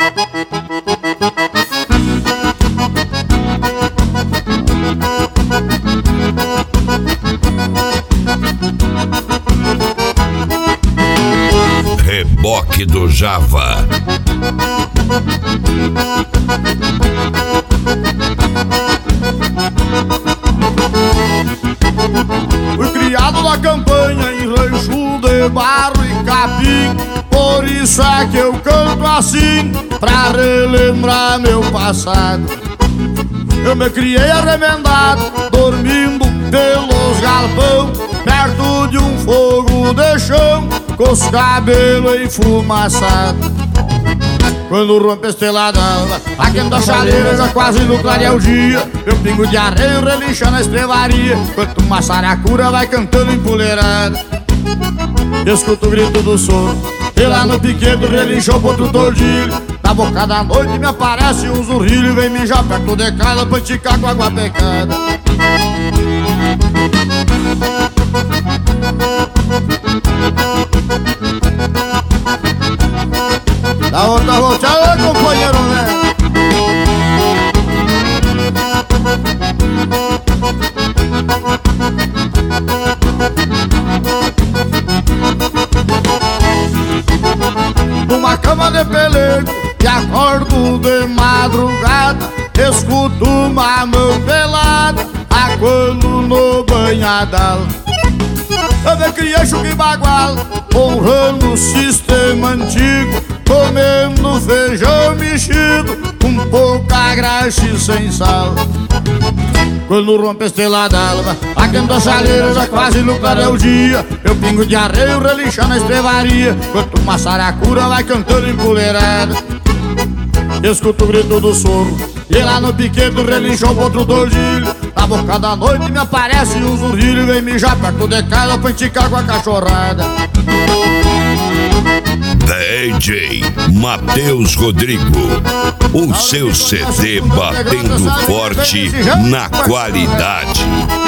Reboque do Java. Fui criado na campanha em rancho de barro e capim, por isso é que eu canto assim, pra relembrar meu passado. Eu me criei arremendado, dormindo pelos galpão, perto de um fogo de chão, com os cabelos enfumaçados. Quando rompe a estrelada alva, aquendo a chaleira já quase no clarear o dia, meu pingo de arreio relincha na estrevaria, enquanto uma saracura vai cantando empoleirada. Escuto o grito do sono, e lá no piquedo relinchou outro tordilho. Na boca da noite me aparece um zurrilho, vem mijar perto de casa pra esticar com água pecada. Da outra volteada, companheiro, né? Numa cama de pelego e acordo de madrugada, escuto uma mão pelada aguando no banhadal. Eu me criei chuca e bagual, honrando o sistema antigo, comendo feijão mexido com pouca graxa e sem sal. Quando rompe a estrela d'alva, aquendo a chaleira já quase no clarear o dia, meu pingo de arreio relincha na estrevaria, enquanto uma saracura vai cantando empoleirada. Escuto o grito do soro, e lá no piquedo relinchou outro tordilho. Na boca da noite me aparece um zurrilho, vem mijar perto de casa pra esticar com a cachorrada. DJ Matheus Rodrigo, o seu CD batendo forte na qualidade.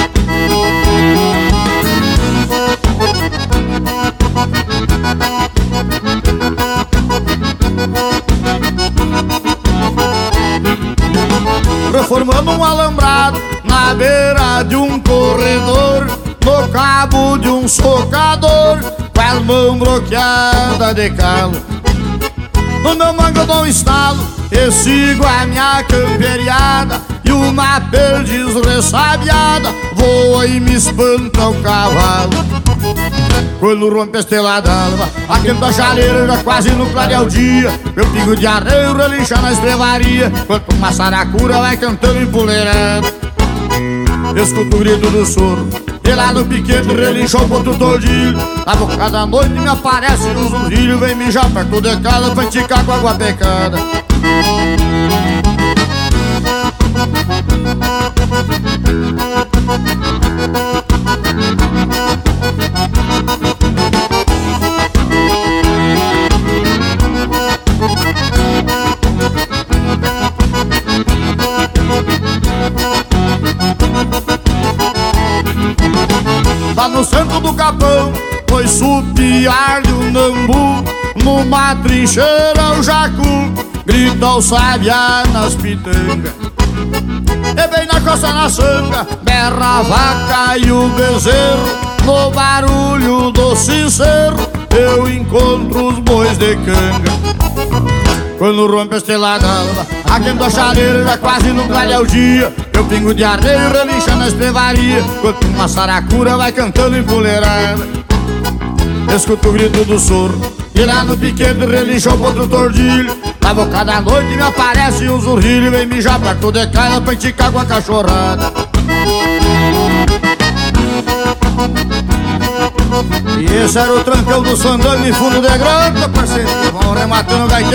Reformando um alambrado na beira de um corredor, no cabo de um socador, com as mãos bloqueadas de calo. No meu mango eu dou um estalo e sigo a minha camperiada, e uma perdiz ressabiada voa e me espanta o cavalo. Quando rompe a estrela d'alva, aquendo a chaleira já quase no clarear o dia, meu pingo de arreio relincha na estrevaria, enquanto uma saracura vai cantando empoleirada. Escuto o grito do soro, e lá no piquete relinchou outro tordilho. Na boca da noite me aparece um zurrilho, vem mijar perto de casa pra esticar com água pecada. Lá no centro do capão, foi supiar de um nambu, numa trincheira o jacu grita o sabiá nas pitangas. E bem na costa na sanga, berra a vaca e o bezerro, no barulho do sincero eu encontro os bois de canga. Quando rompe a estrela d'alva, aquendo a chaleira já quase no clarear o dia, meu pingo de arreio relincha na estrevaria, enquanto uma saracura vai cantando empoleirada. Escuto o grito do soro, e lá no piquete relinchou outro tordilho. Na boca da noite me aparece um zurrilho, vem mijar perto de casa pra esticar com a cachorrada. E esse era o trancão do Sandano em fundo de grana, parceiro. Vão rematando o gaiteiro.